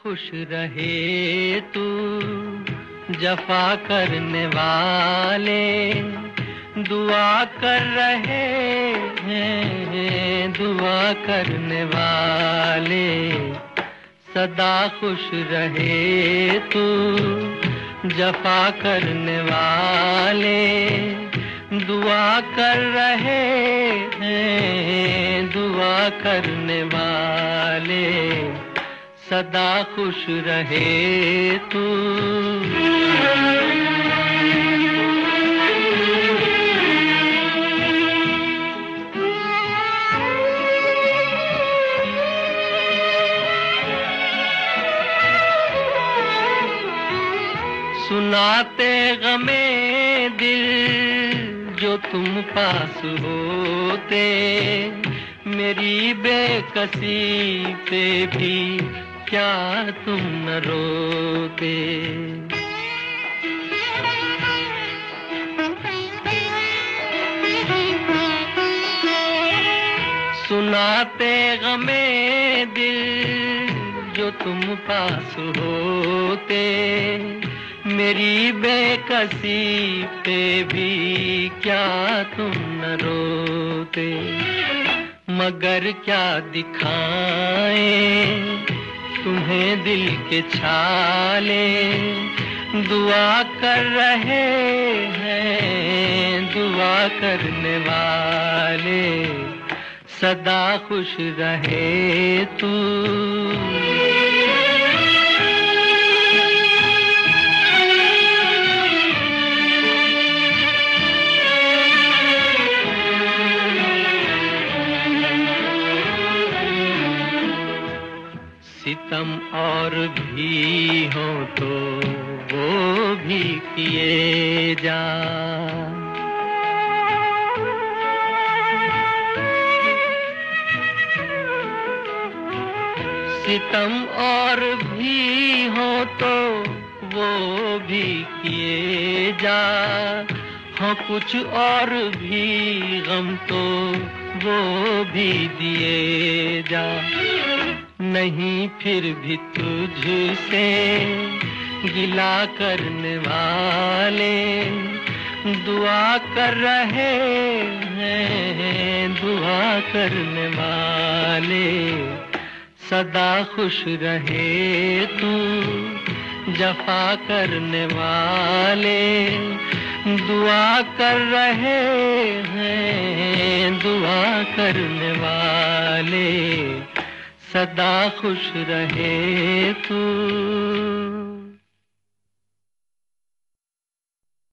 खुश रहे तू जफा करने वाले दुआ कर रहे हैं, दुआ करने वाले सदा खुश रहे तू जफा करने वाले दुआ कर रहे हैं, दुआ करने वाले सदा खुश रहे तू। सुनाते गमे दिल जो तुम पास होते, मेरी बेकसी पे भी क्या तुम न रोते। सुनाते गमे दिल जो तुम पास होते, मेरी बेकसी पे भी क्या तुम न रोते। मगर क्या दिखाएं तुम्हें दिल के छाले, दुआ कर रहे हैं, दुआ करने वाले सदा खुश रहे तू। सितम और भी हो तो वो भी किए जा, सितम और भी हो तो वो भी किए जा, हाँ कुछ और भी गम तो वो भी दिए जा। नहीं फिर भी तुझसे गिला करने वाले दुआ कर रहे हैं, दुआ करने वाले सदा खुश रहे तू जफा करने वाले दुआ कर रहे हैं, दुआ करने वाले सदा खुश रहे तू।